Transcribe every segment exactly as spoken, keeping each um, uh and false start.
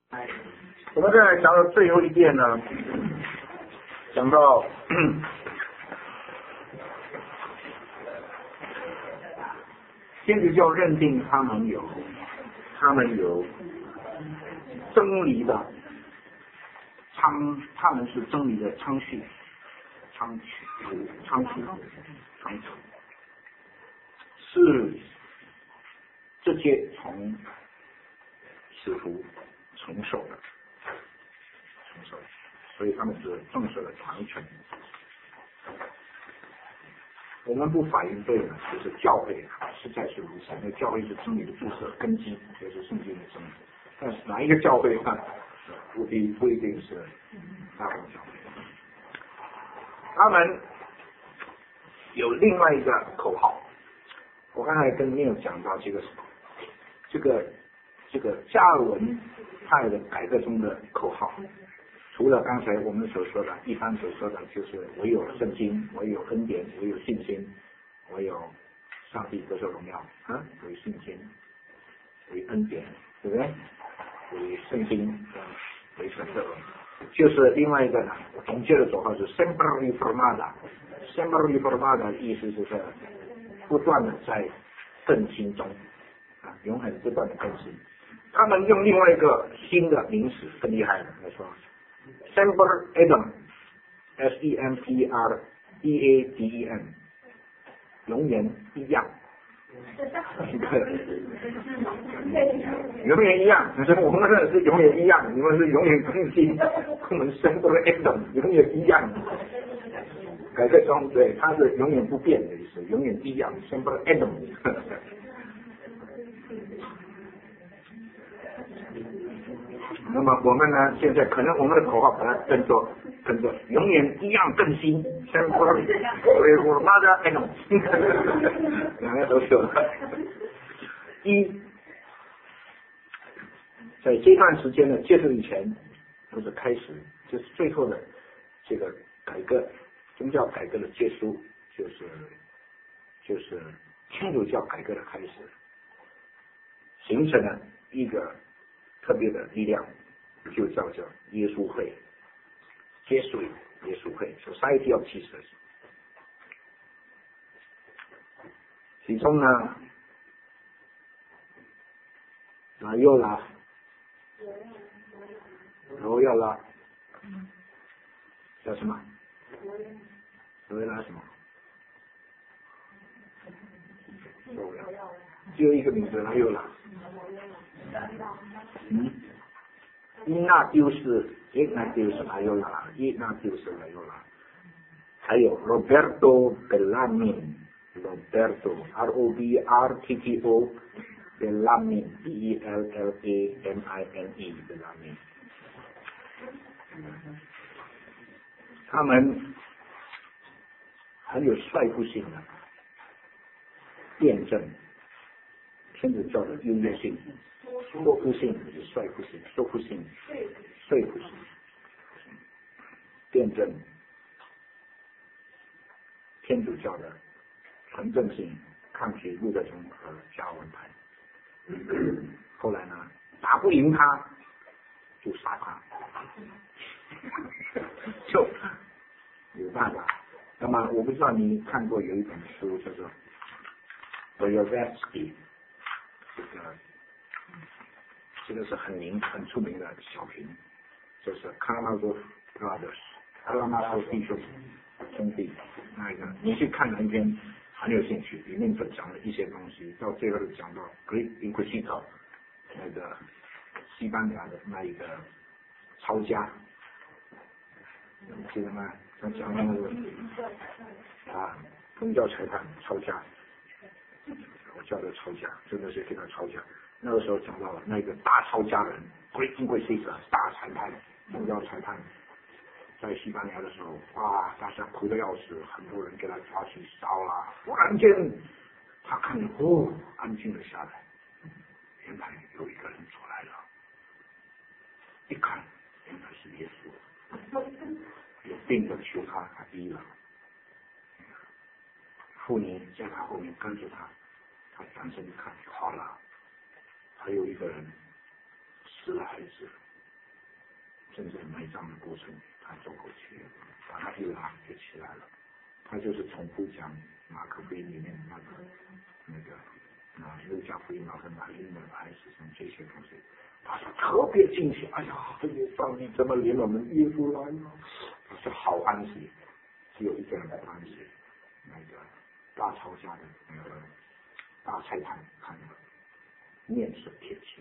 哎，我们再来讲到最后一遍呢，讲到天主教认定他们有，他们有真理的仓，他们是真理的仓序，仓储，仓储，仓储，是这些从使徒承受的，承受的，所以他们是正式的传承。我们不反对呢，就是教会实在是如此，因为教会是真理的注册根基，就是圣经的真理。但是哪一个教会呢？不一不一定是大公教会。他们有另外一个口号，我刚才跟你有讲到这个这个这个加尔文派的改革中的口号。除了刚才我们所说的一般所说的就是唯有圣经，唯有恩典，唯有信心，唯有上帝得受荣耀啊，唯信心，唯恩典，对不对？唯圣经，唯神的，就是另外一个呢，我总结的口号是 sempre riformata。sempre riformata 的意思就是不断的在更新中啊，永远不断的更新。他们用另外一个新的名词更厉害的来说。Semper Idem，S E M P E R E A D E M， 永远一样，永远一样。可是我们是永远一样，你们是永远更新，我们 Semper Idem 永远一样。改革中，对，它是永远不变的意思，永远一样 ，Semper Idem。那么我们呢？现在可能我们的口号把它跟着跟着永远一样更新，先不我我妈的哎呦，两个都有了。一，在这段时间的结束以前，不是开始，就是最后的这个改革，宗教改革的结束，就是就是天主教改革的开始，形成了一个特别的力量，就叫做耶稣会，耶稣耶稣会 Society of Jesus。其中呢，哪有啦？罗要啦？叫什么？罗要什么？罗要，只有一个名字，哪有啦？嗯，伊纳丢是，伊纳丢是还有啦，伊纳丢是还有啦，还有 Roberto Bellarmine，Roberto R O B R T T O Bellarmine B E L L A M I N E Bellarmine， 他们很有率不性的辩证天主教的优越性。说服性是率不性，说服性，说服性，辩证天主教的纯正性，抗拒路德宗和加尔文派。后来呢，打不赢他，就杀他，就有办法。那么我不知道你看过有一本书叫做 Blavatsky， 这个。这个是很名很出名的小品，就是卡拉马佐 brothers， 卡拉马佐弟兄兄弟那个，你去看那一篇很有兴趣，里面就讲了一些东西，到最后就讲到 Great Inquisitor 那个西班牙的那一个抄家，记得吗？他讲那个啊，宗教裁判抄家，我叫他抄家，真的是给他抄家。那个时候讲到了那个大抄家人 Great Inquisitor 大裁判，宗教裁判，在西班牙的时候，哇，大家哭得要死，很多人给他抓去烧了。忽然间，他看哦，安静了下来，原来有一个人出来了，一看，原来是耶稣，有病的求他，他医了。妇女在他后面跟着他，他转身一看，好了。还有一个人死了孩子， 甚至埋葬的过程，他走过去，把他一拉就起来了。他就是重复讲马可福音里面那个那个啊路加福音马可马丁的爱是什么这些东西，他说特别惊喜，哎呀，这个上帝怎么领我们耶稣来了？他说好安息，只有一个人不安息，那个大吵架的那个大菜摊看了，面色铁青。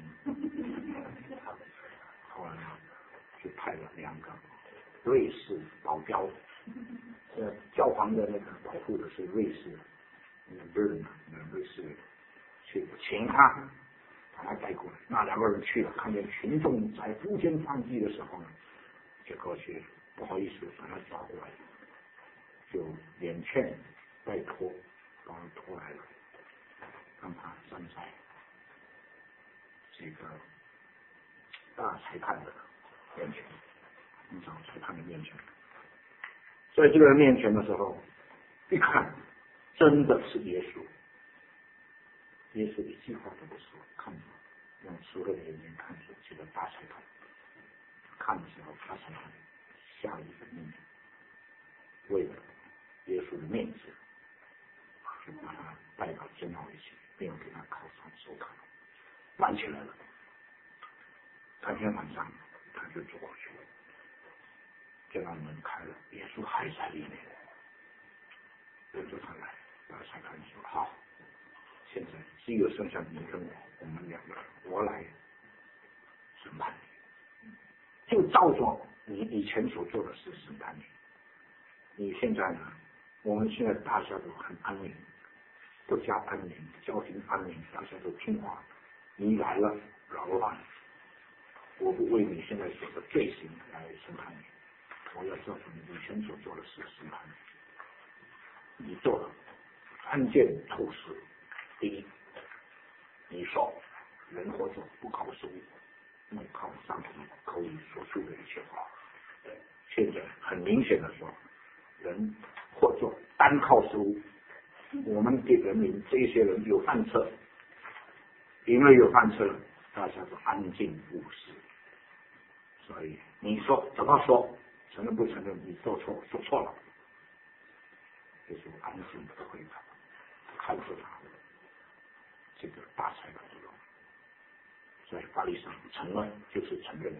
后来就派了两个瑞士保镖，呃，教皇的那个保护的是瑞士，那个 Bern， 那瑞士去请他，把他带过来。那两个人去了，看见群众在呼天唤地的时候呢，就过去不好意思把他抓过来，就连劝带拖把他拖来了，让他站在这个大裁判的面前，你找裁判的面前。在这个人面前的时候，一看，真的是耶稣。耶稣一句话都不说，看着，用熟人的眼睛看着这个大裁判。看的时候，大裁判下了一个命令，为了耶稣的面子，就把他带到监牢里去，并给他铐上手铐，绑起来了。当天晚上，他就走过去了。监牢门开了，耶稣还在里面，跟着他来，大裁判说：“好，现在只有剩下你跟我，我们两个人，我来审判你，就照着你以前所做的事审判你。你现在呢？我们现在大家都很安宁，国家安宁，家庭安宁，大家都听话。你来了，扰乱，我不为你现在所的罪行来审判你。”我要照着你以前所做的事审判你。你做了三件错事。第一，你说人活着不靠食物，那靠上帝口里所说的一切话。现在很明显的说，人活着单靠食物。我们给人民这些人有饭吃，因为有饭吃，大家都安静无事。所以你说怎么说？承认不承认你做错说错了，就是安静的回答，看着他这个大裁判说，在法律上承认就是承认，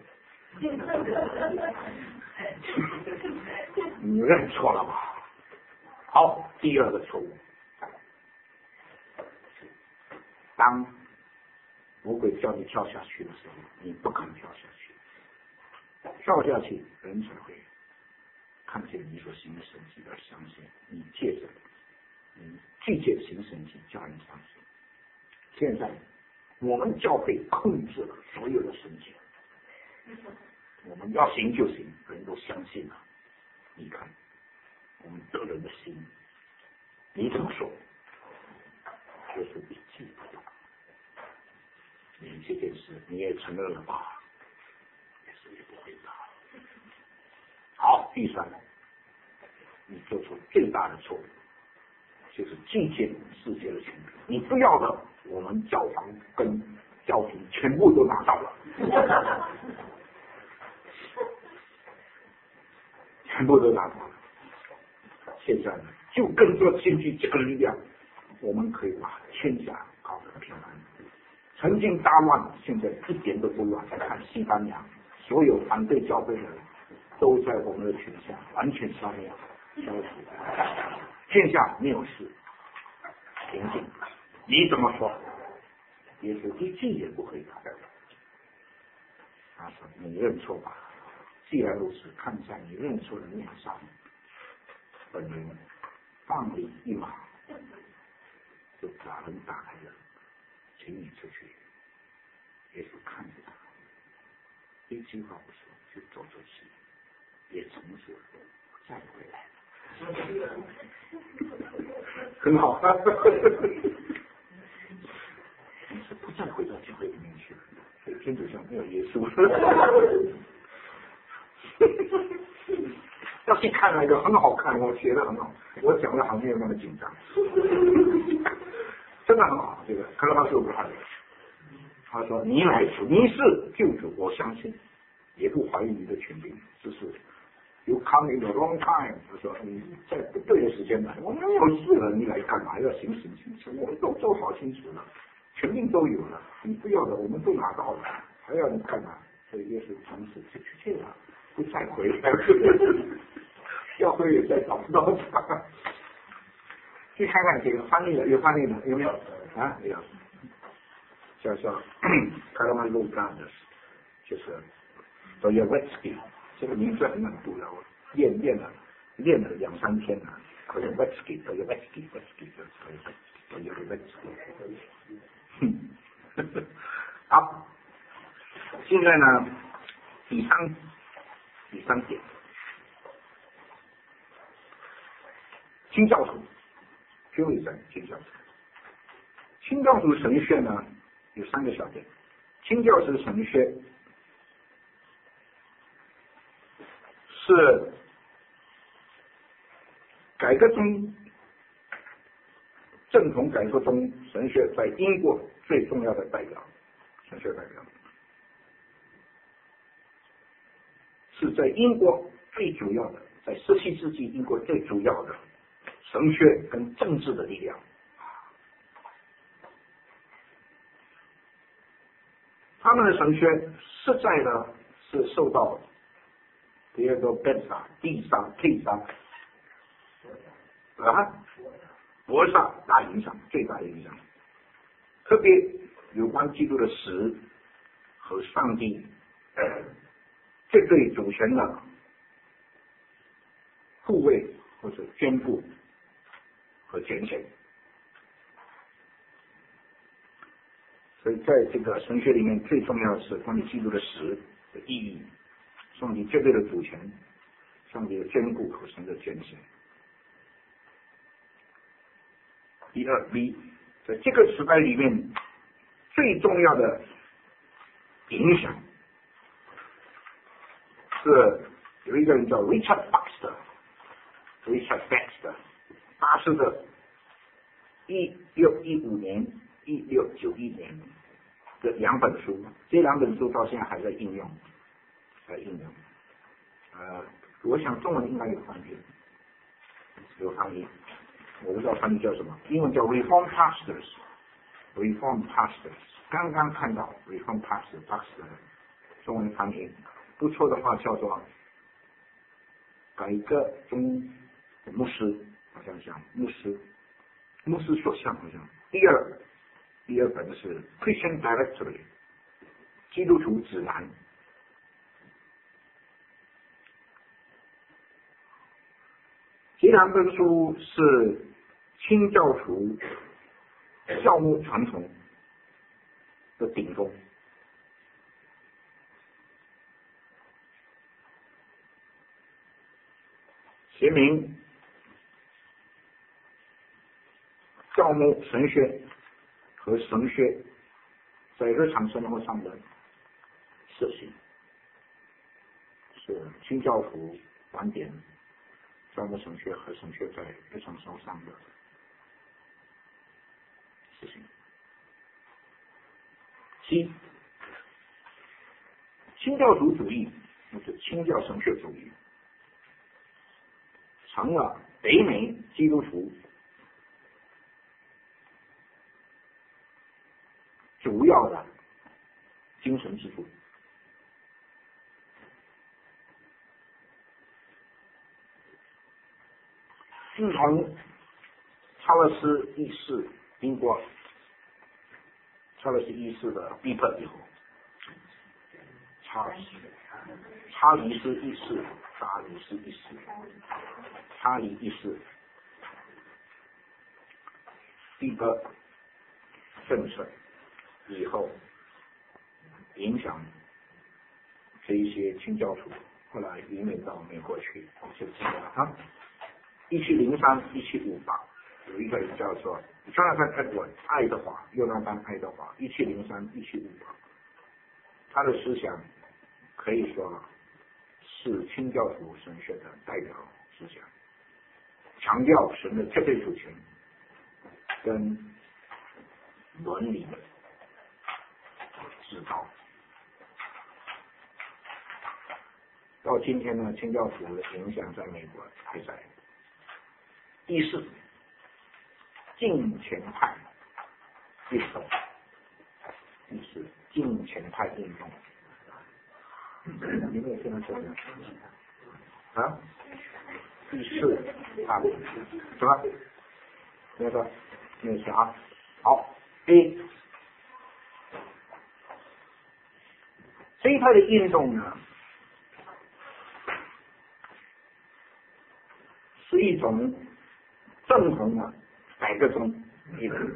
你认错了吧？好，第二个错误，当魔鬼叫你跳下去的时候，你不肯跳下去。跳下去，人才会看见你所行的神迹而相信。你借着你拒绝行神迹，叫人相信。现在我们教会控制了所有的神迹，我们要行就行，人都相信了。你看，我们得人的心，你怎么说？就是一记不动。你这件事你也承认了吧？也不回答。好，第三，你做出最大的错误，就是拒绝世界的权利。你不要的，我们教堂跟教廷全部都拿到了，全部都拿到了。现在呢，就跟着经济这个力量，我们可以把天下搞得平安。曾经大乱，现在一点都不乱。再看西班牙。所有反对教会的人都在我们的权下完全消灭消除，天下没有事，平静。你怎么说？耶稣一句也不回答。他说：“你认错吧。既然如此，看在你认错的面上，本人放你一马。”就把门打开了，请你出去。耶稣看着他。一句话不说就走出去，也从此再回来了，很好。你是不再回到教会里面去了，所以天主教没有耶稣。要去看那个很好看，我写的很好，我讲的好像没有那么紧张，真的很好。这个克拉巴修不看的。他说：“你来主，你是救主，我相信。 也不怀疑你的权柄，只是 you come in the wrong time， 就说你在不对的时间来，我们有事了，你来干嘛？要行使清楚，我们都做好清楚了，权柄都有了，你不要的我们都拿到了，还要你干嘛？所以耶稣从此就去去了，不再回来，要回也再找不到他。去看看这个翻译了，有翻译的有没有啊？有，叫做卡拉曼路干的，就是都有 Wetsky， 这个名字很难读的，我练练了练了两三天了，都有 Wetsky， 都有 Wetsky，Wetsky 都有 Wetsky。好，现在呢，第三第三点，清教徒。就一在清教徒，清教徒神学呢有三个小点。清教徒神学是改革中正统改革中神学在英国最重要的代表，神学代表是在英国最主要的，在十七世纪英国最主要的神学跟政治的力量。他们的神学实在的是受到第二个贝萨、地萨、T萨啊、博萨大影响，最大的影响。特别有关基督的死和上帝这对主权的护卫或者监护和拣选，所以在这个神学里面，最重要的是关于基督的死的意义，上帝绝对的主权，上帝的坚固和神的拣选。第二 B， 在这个时代里面，最重要的影响是有一个人叫 Richard Baxter，Richard Baxter。他是的一六一五年、一六九一年的两本书，这两本书到现在还在应用，在应用。呃，我想中文应该有翻译，有翻译，我不知道翻译叫什么，英文叫 Reform Pastors，Reform Pastors， 刚刚看到 Reform Pastors Pastor 中文翻译，不错的话叫做改革中牧师。好像像牧师，牧师所向好像。第二，第二本是 Christian Directory， 基督徒指南。这两本书是清教徒教牧传统的顶峰。写明教牧神学和神学在日常生活上的实行，是清教徒观点教牧神学和神学在日常生活上的实行。七，清教徒主义或者清教神学主义成了北美基督徒主要的精神支柱。自从查尔斯一世经过查尔斯一世的逼迫以后，查尔斯查理斯一世查理斯一世查理一世逼迫政策以后，影响这一些清教徒后来移民到美国去，就这样啊。一七零三、一七五八，有一个人叫做 Jonathan Edwards 爱德华，约拿丹爱德华，一七零三、一七五八，他的思想可以说是清教徒神学的代表思想，强调神的绝对主权跟伦理的指导。 到今天呢，清教徒的影响在美国还在。第四，敬虔派运动，第四，敬虔派运动。你们有听到这个？啊？第四啊，什么？那个，那个啊，好 ，A。这一派的运动呢，是一种正统的改革中一种，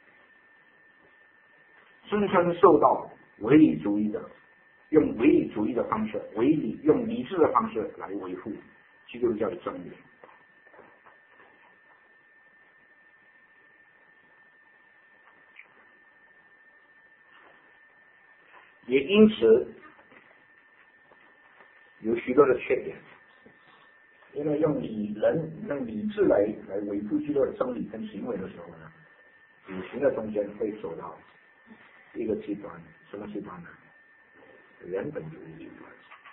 声称受到唯理主义的，用唯理主义的方式，唯理用理智的方式来维护基督教的真理。也因此有许多的缺点，因为用理人用理智来来维护基督的真理跟行为的时候呢，有形的中间会走到一个极端，什么极端呢？人本主义极端。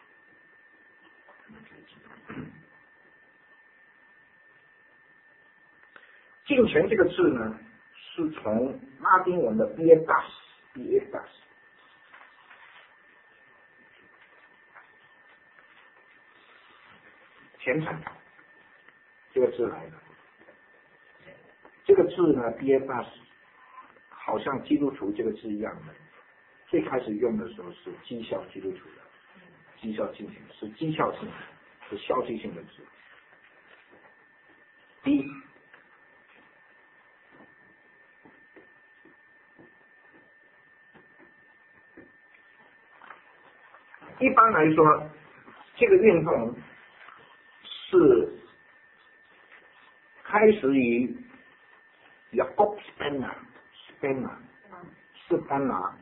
敬虔这个字呢，是从拉丁文的 pietas pietas 虔诚这个字来的。这个字呢 pietas 好像基督徒这个字一样的，最开始用的时候是讥笑基督徒的，讥笑敬虔是讥笑性的，是消极性的字。第一，一般来说，这个运动是开始于雅各 Spener Spener 斯班拿，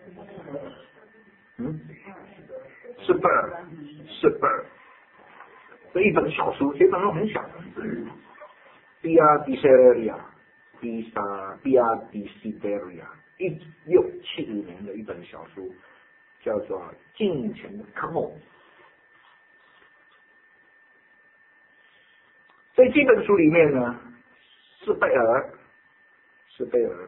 嗯，斯贝尔斯贝尔的一本小书，这本书很小的，《Via Desideria》《Via Desideria》，一六七五年的一本小书，叫做《敬虔的 Come On》。在这本书里面呢，斯贝尔斯贝尔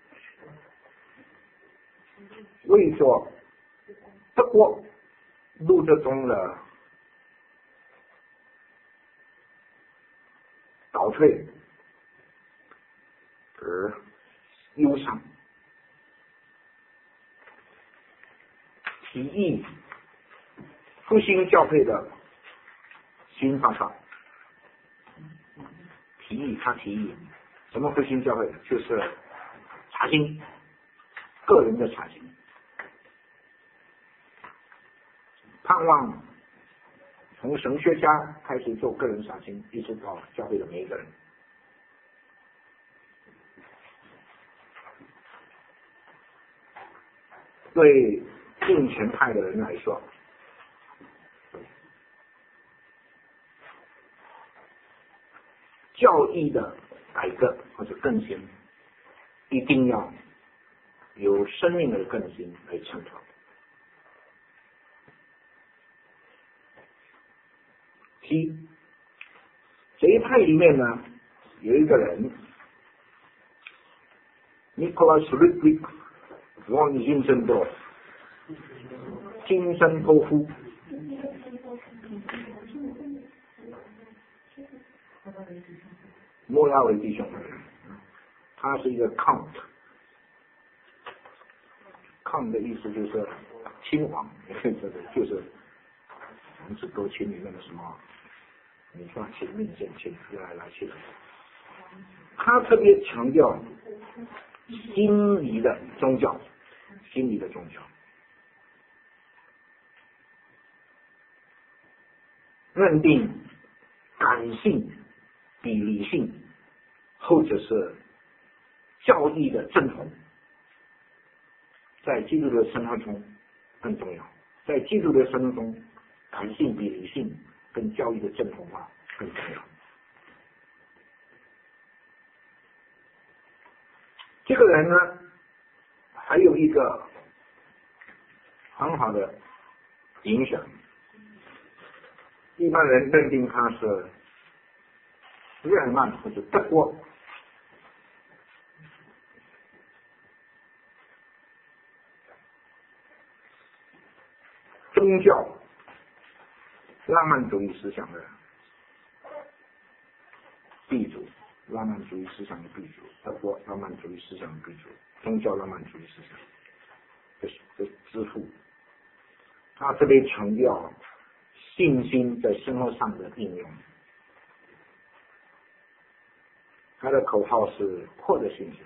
为着德国路德宗的倒退而忧伤，提议复兴教会的新方法。提议他提议什么复兴教会？就是查经，个人的查经，盼望从神学家开始做个人查经，一直到教会的每一个人。对敬虔派的人来说，教义的改革或者更新，一定要有生命的更新来成长。七，这一派里面呢，有一个人 ，Nicholas Ludwig von Zinzendorf， 金森多夫。莫拉维弟兄，他是一个 count， count 的意思就是亲王，就是我们是歌曲里面的什么，你说亲命见亲，来来去的。他特别强调心理的宗教，心理的宗教，认定感性比理性，或者是教义的正统，在基督的生活中更重要。在基督的生活中，感性比理性跟教义的正统化更重要。这个人呢，还有一个很好的影响， 一般人认定它是日耳曼或者德国。宗教浪漫主义思想的鼻祖，浪漫主义思想的鼻祖，德国浪漫主义思想的鼻祖，宗教浪漫主义思想的的之父。他特别强调信心在生活上的应用。他的口号是获得信心。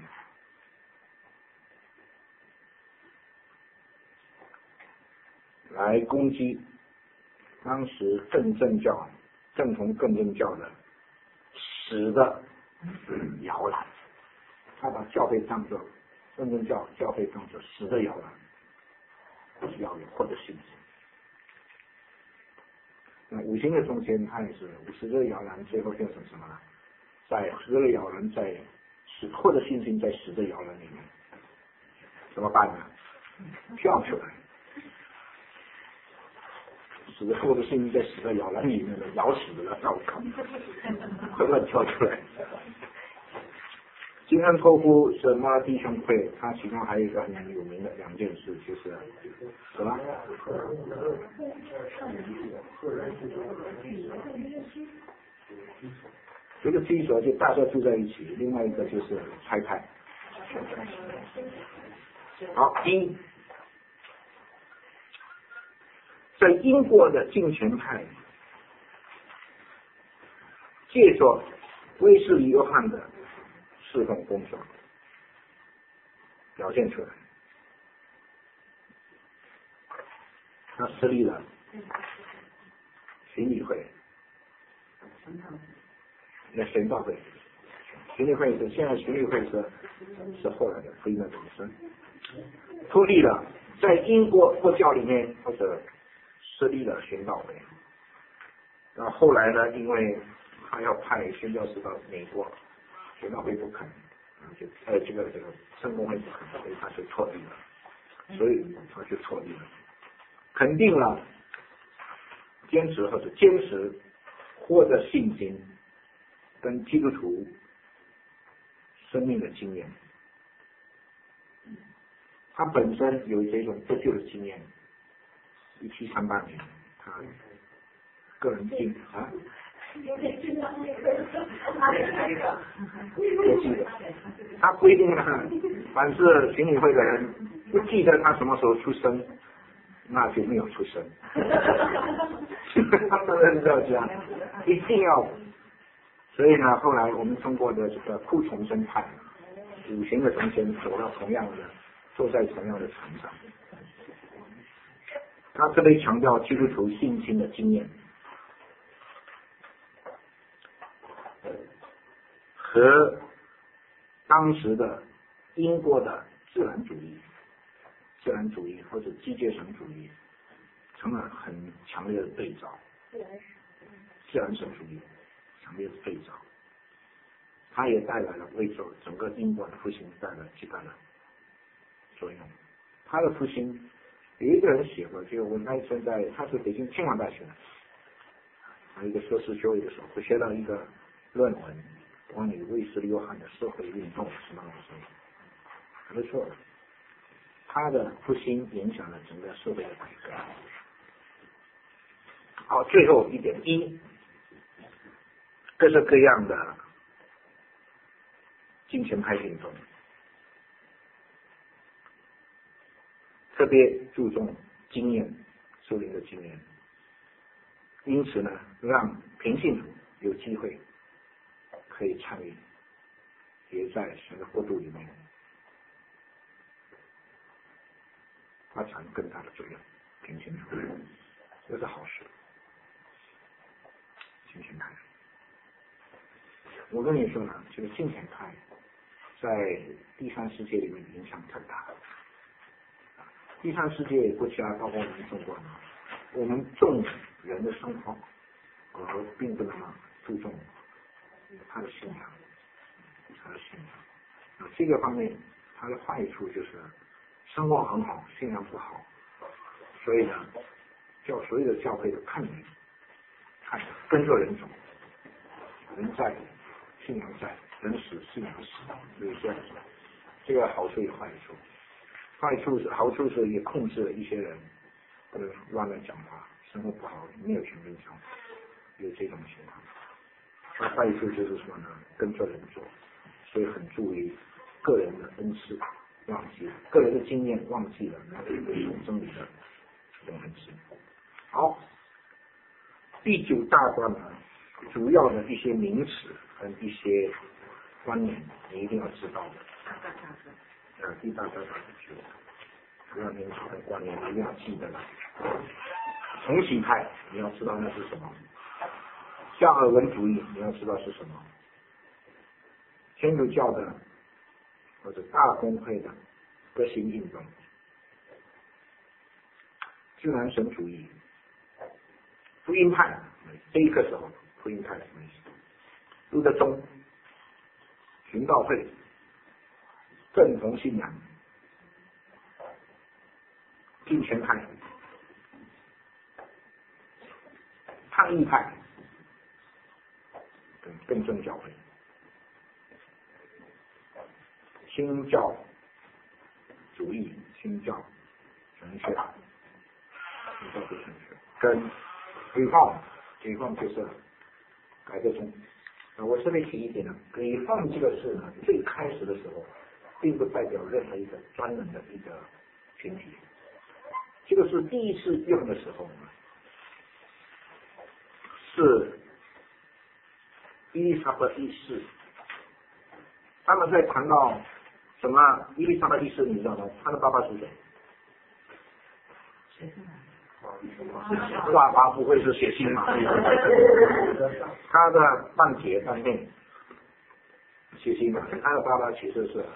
来攻击当时正正教、正统更正教的死的摇篮，他把教会当作正正教教会当作死的摇篮，不是要有获得信心。那五行的中间，它也是死的摇篮，最后变成什么呢？在死的摇篮在死获得信心在死的摇篮里面，怎么办呢？跳出来。死的获得信心在死的摇篮里面的咬死了，糟糕，快快跳出来！金恩托夫是马尔蒂兄会，他其中还有一个很有名的两件事，就是什么？这个居所就大家住在一起，另外一个就是拆派。好，一。在英国的敬虔派，借着威斯利约翰的侍奉工作表现出来，他设立了巡礼会，那神道会，巡礼会是现在巡礼会是是后来的福音的总称，脱离了在英国佛教里面或者设立了宣道会，然后后来呢，因为他要派宣教士到美国，宣道会不肯，就呃这个这个圣公会不肯，所以他就脱离了，所以他就脱离了，肯定了坚持或者坚持获得信心跟基督徒生命的经验，他本身有这种得救的经验。一七三八年，他个人经啊，我记得，他规定了，凡是巡礼会的人不记得他什么时候出生，那就没有出生。他们是要这样，一定要。所以呢，后来我们中国的这个库重生派，五行的中间走到同样的，坐在同样的船上。他特别强调基督徒信心的经验和当时的英国的自然主义、自然主义或者机械神主义成了很强烈的对照。自然神主义强烈的对照，它也带来了为整个英国的复兴带来极大的作用。他的复兴。有一个人写过，就我那时在，他是北京清华大学的，还有一个硕士学位的时候，我写到一个论文，关于卫斯理约翰的社会运动什么东西，他就说他的复兴影响了整个社会的改革。好，最后一点一，各式各样的金钱派运动。特别注重经验，属灵的经验，因此呢，让平信徒有机会可以参与，也在神的国度里面发展更大的作用。平信徒，这是好事。金钱派，我跟你说呢，这个金钱派在第三世界里面影响太大了。第三世界国家，包括我们中国呢，我们重人的生活，而并不那么注重他的信仰，他的信仰。啊，这个方面，它的坏处就是生活很好，信仰不好，所以呢，叫所有的教会的看人， 看跟着人走，人在信仰在，人死信仰死，就是这样子。这个好处有坏处，坏处是好处是也控制了一些人不能乱乱讲话，生活不好没有权利讲，有这种情况。那坏处就是说呢，跟着人走，所以很注意个人的恩赐，忘记了个人的经验，忘记了那个从真理的这种恩赐。好，第九大段呢，主要的一些名词和一些观念，你一定要知道的。呃，第大大段就主要名词和观念一定要记得了。重启派你要知道那是什么，加尔文主义你要知道是什么，天主教的或者大公会的革新运动，自然神主义，福音派，这一个时候福音派什么意思？路德宗、循道会、正统信仰、敬虔派、抗议派跟更正教会、新教主义、新教神学、新教会神学跟 reform，reform 就是改革宗。我这边提一点呢 ，reform 这个字呢，最开始的时候，并不代表任何一个专门的一个群体。这个是第一次用的时候呢，是伊丽莎白一世。他们在谈到什么？伊丽莎白一世，你知道吗？他的爸爸是谁？爸爸不会是写信嘛？他的半姐半妹写信嘛？他的爸爸其实是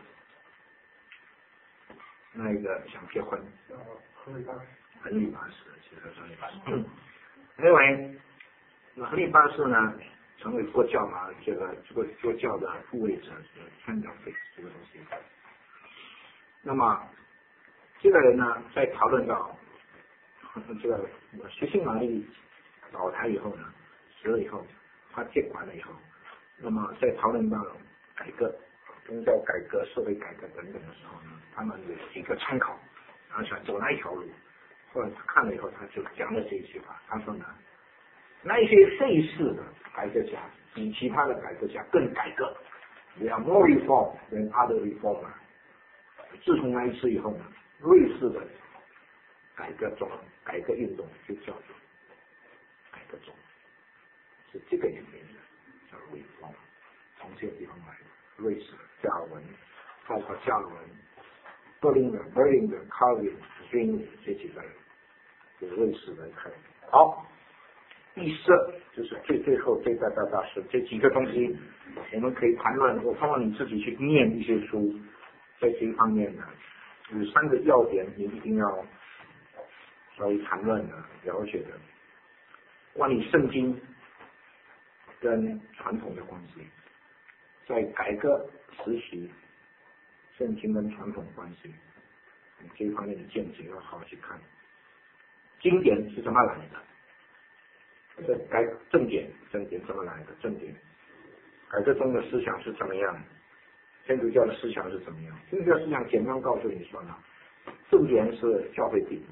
那个想结婚，亨利八世，其实是亨利八世。因为亨利八世呢，成为佛教嘛，这个这个佛教的护卫者，传教费这个东西。那么这个人呢，在讨论到这个学信玛丽倒台以后呢，死了以后，他接管了以后，那么在讨论到改革、宗教改革、社会改革等等的时候呢，他们有几个参考，然后想走哪一条路。后来他看了以后，他就讲了这一句话，他说呢，那一些费事的改革家比其他的改革家更改革 ，they are more reform than other reformer。自从那一次以后呢，瑞士的改革中改革运动就叫做改革中，是这个原因的，叫 reform， 从这个地方来的。瑞士加尔文，包括加尔文、柏林的、柏林的、卡尔文、君这几个人，就是瑞士人开的。好，第四就是最最后最大大大是这几个东西，我们可以谈论。我希望你自己去念一些书，在这一方面呢，有三个要点你一定要稍微谈论的、了解的，关于圣经跟传统的关系，在改革时期，圣经跟传统关系这一方面的见解要好好去看。经典是怎么来的？这改正典，正典怎么来的？正典，改革中的思想是怎么样？天主教的思想是怎么样？天主教思想简单告诉你说呢，正典是教会定的，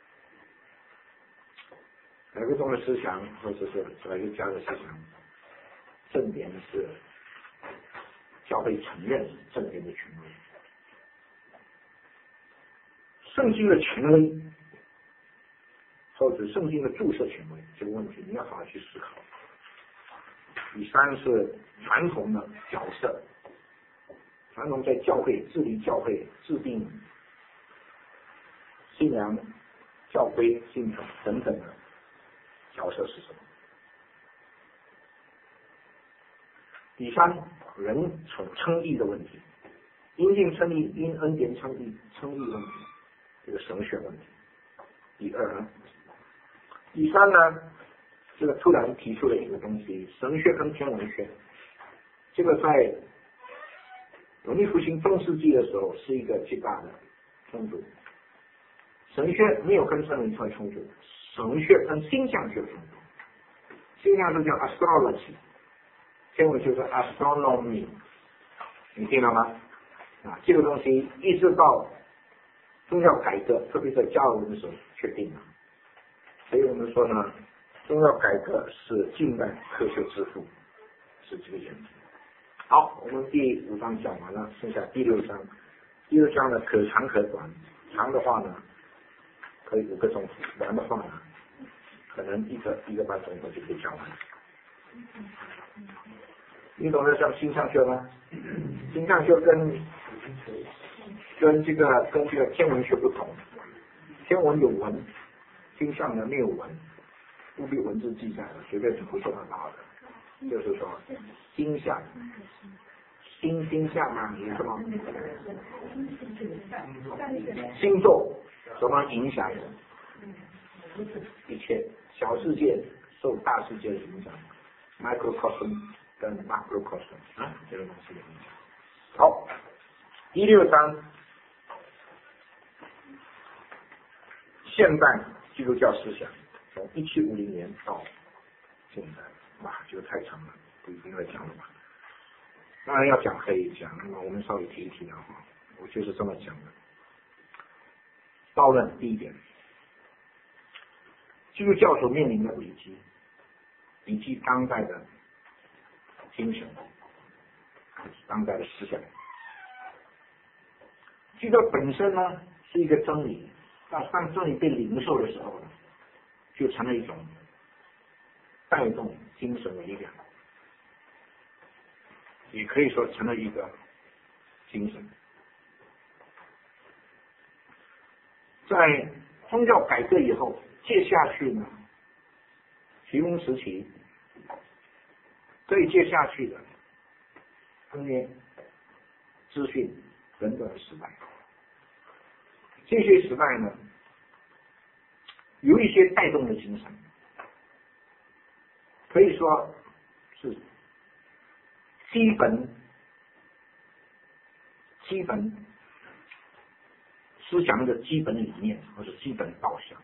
改革中的思想或者是改革家的思想，正典是教会承认正典的权威。圣经的权威或者圣经的注释权威这个问题，你要好好去思考。第三是传统的角色，传统在教会治理教会、制定信仰、教规、信条等等的角色是什么？第三，人所称义的问题，因信称义、因恩典称义、称义问题，这个神学问题。第二，第三呢，这个突然提出了一个东西，神学跟天文学，这个在文艺复兴中世纪的时候是一个巨大的冲突。神学没有跟圣灵学冲突，神学跟星象学冲突。 星象是叫 astrology， 天文就是 astronomy， 你听了吗？啊，这个东西一直到宗教改革，特别在加尔文的时候确定了。所以我们说呢，宗教改革是近代科学之父，是这个原则。好，我们第五章讲完了，剩下第六章。第六章呢，可长可短，长的话呢可以五个钟头，短的话呢可能一个一个半钟头就可以讲完。你懂得像星象学吗？星象学跟跟这个跟这个天文学不同，天文有文，星象呢没有文，不必文字记载的，随便是胡说八道的。就是说星象，星星象啊，有什么星座什么影响？一切小世界受大世界的影响 ，microcosm 跟 macrocosm 啊，这个东西的影响。好，第六章，现代基督教思想，从一七五零年到现在，哇，这个太长了，不一定会讲了吧？当然要讲可以讲，那么我们稍微提一提啊，我就是这么讲的。道论第一点，基督教所面临的危机，以及当代的精神，当代的思想。基督教本身呢是一个真理，但当真理被领受的时候呢，就成了一种带动精神的力量，也可以说成了一个精神。在宗教改革以后，接下去呢，启蒙时期，再接下去的工业、资讯等等的时代，这些时代呢，有一些带动的精神，可以说是基本基本思想的基本理念或者基本导向。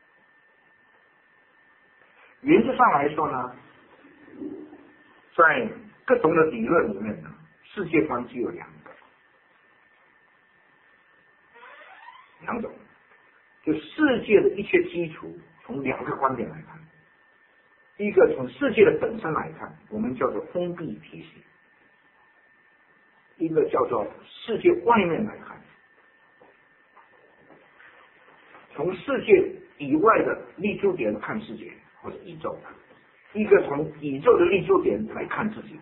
原则上来说呢，在各种的理论里面呢，世界观只有两个，两种，就世界的一切基础从两个观点来看。一个从世界的本身来看，我们叫做封闭体系；一个叫做世界外面来看，从世界以外的立足点看世界或者宇宙，一个从宇宙的立足点来看自己。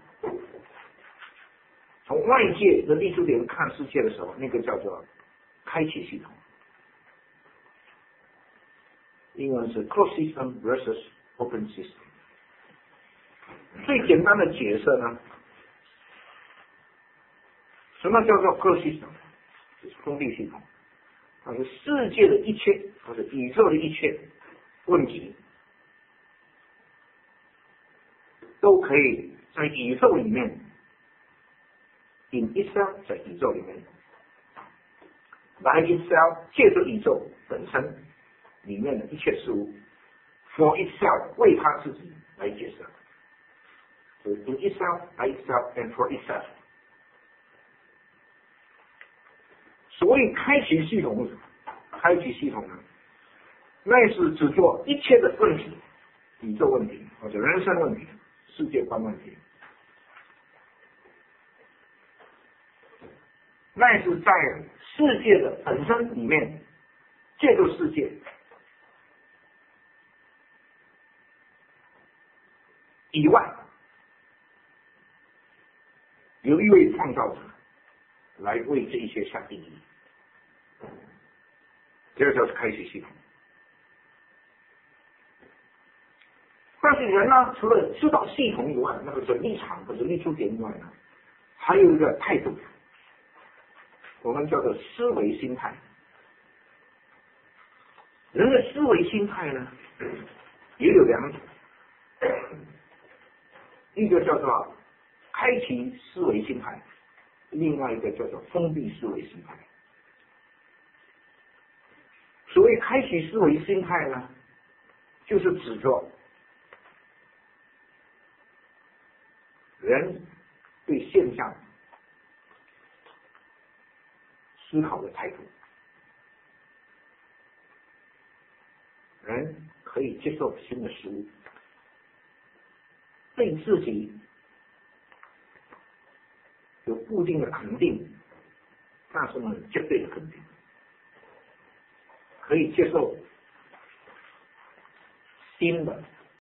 从外界的立足点看世界的时候，那个叫做开启系统，英文是 closed system versus open system。最简单的解释呢，什么叫做 closed system？ 就是封闭系统，它是世界的一切或者宇宙的一切问题，都可以在宇宙里面 in itself， 在宇宙里面 by itself， 借着宇宙本身里面的一切事物 for itself， 为他自己来解释，就是 in itself by itself and for itself。 所谓开启系统，开启系统呢，那是指做一切的问题，宇宙问题或者人生问题、世界观问题，那是在世界的本身里面，借助世界以外，有一位创造者来为这一切下定义，这个就是开启系统。但是人呢，除了知道系统以外，那个是立场或者立足点以外呢，还有一个态度，我们叫做思维心态。人的思维心态呢，也有两种，一个叫做开启思维心态，另外一个叫做封闭思维心态。所谓开启思维心态呢，就是指着人对现象思考的态度，人可以接受新的事物，对自己有固定的肯定，但是呢，绝对的肯定，可以接受新的